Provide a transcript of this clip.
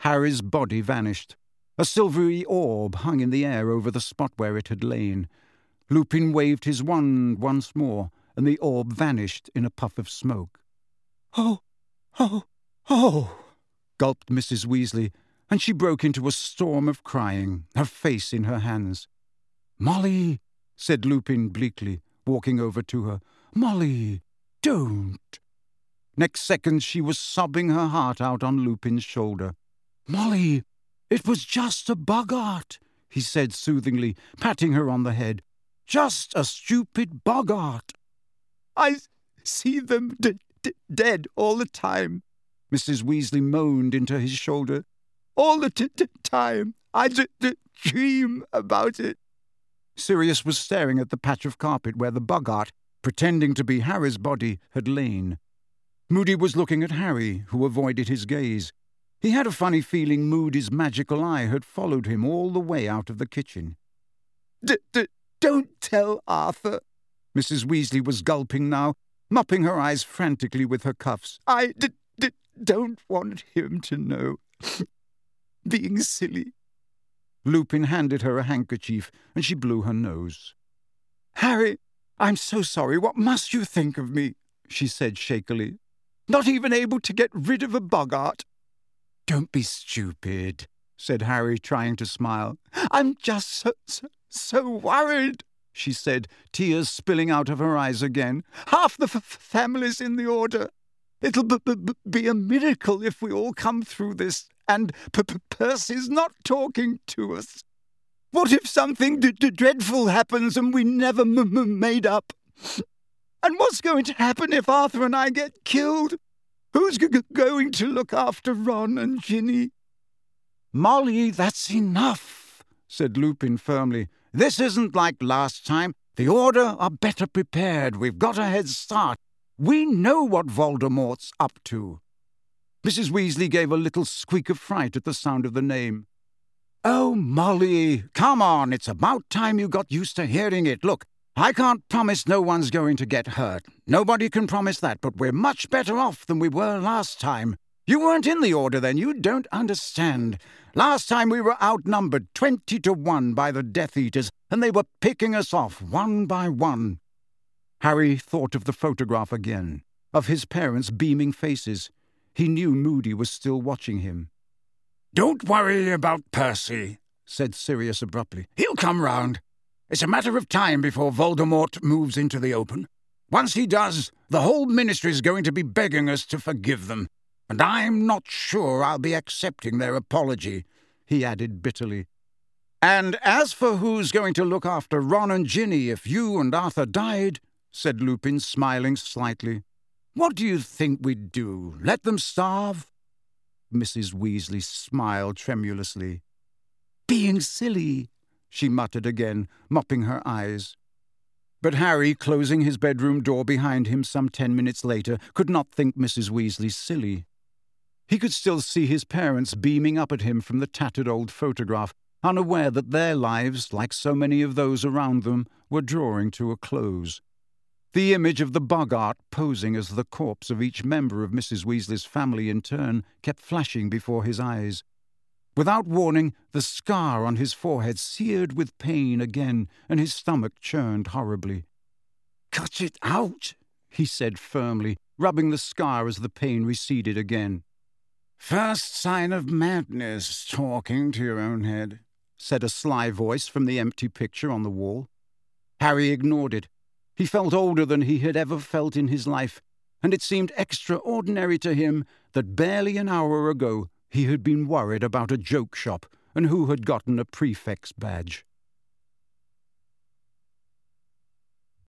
Harry's body vanished. A silvery orb hung in the air over the spot where it had lain. Lupin waved his wand once more, and the orb vanished in a puff of smoke. "Oh, oh, oh!" gulped Mrs. Weasley, and she broke into a storm of crying, her face in her hands. "Molly," said Lupin bleakly, walking over to her. "Molly, don't." Next second she was sobbing her heart out on Lupin's shoulder. "Molly, it was just a boggart," he said soothingly, patting her on the head. "Just a stupid boggart." "I see them dead all the time," Mrs. Weasley moaned into his shoulder. "All the time. I dream about it." Sirius was staring at the patch of carpet where the boggart, pretending to be Harry's body, had lain. Moody was looking at Harry, who avoided his gaze. He had a funny feeling Moody's magical eye had followed him all the way out of the kitchen. "Don't tell Arthur." Mrs. Weasley was gulping now, mopping her eyes frantically with her cuffs. "I don't want him to know. Being silly." Lupin handed her a handkerchief, and she blew her nose. "Harry, I'm so sorry. What must you think of me?" she said shakily. "Not even able to get rid of a boggart." "Don't be stupid," said Harry, trying to smile. "I'm just so worried," she said, tears spilling out of her eyes again. "Half the family's in the Order. It'll be a miracle if we all come through this, and Percy's not talking to us. What if something dreadful happens and we never made up? And what's going to happen if Arthur and I get killed? Who's going to look after Ron and Ginny?" "Molly, that's enough," said Lupin firmly. "This isn't like last time. The Order are better prepared. We've got a head start. We know what Voldemort's up to." Mrs. Weasley gave a little squeak of fright at the sound of the name. "Oh, Molly, come on, it's about time you got used to hearing it. Look, I can't promise no one's going to get hurt. Nobody can promise that, but we're much better off than we were last time. You weren't in the Order then, you don't understand. Last time we were outnumbered 20-1 by the Death Eaters, and they were picking us off one by one." Harry thought of the photograph again, of his parents' beaming faces. He knew Moody was still watching him. "Don't worry about Percy," said Sirius abruptly. "He'll come round. It's a matter of time before Voldemort moves into the open. Once he does, the whole Ministry's going to be begging us to forgive them. And I'm not sure I'll be accepting their apology," he added bitterly. "And as for who's going to look after Ron and Ginny if you and Arthur died," said Lupin, smiling slightly, "what do you think we'd do? Let them starve?" Mrs. Weasley smiled tremulously. "Being silly," she muttered again, mopping her eyes. But Harry, closing his bedroom door behind him some 10 minutes later, could not think Mrs. Weasley silly. He could still see his parents beaming up at him from the tattered old photograph, unaware that their lives, like so many of those around them, were drawing to a close. The image of the boggart posing as the corpse of each member of Mrs. Weasley's family in turn kept flashing before his eyes. Without warning, the scar on his forehead seared with pain again, and his stomach churned horribly. "Cut it out," he said firmly, rubbing the scar as the pain receded again. "First sign of madness, talking to your own head," said a sly voice from the empty picture on the wall. Harry ignored it. He felt older than he had ever felt in his life, and it seemed extraordinary to him that barely an hour ago he had been worried about a joke shop and who had gotten a prefect's badge.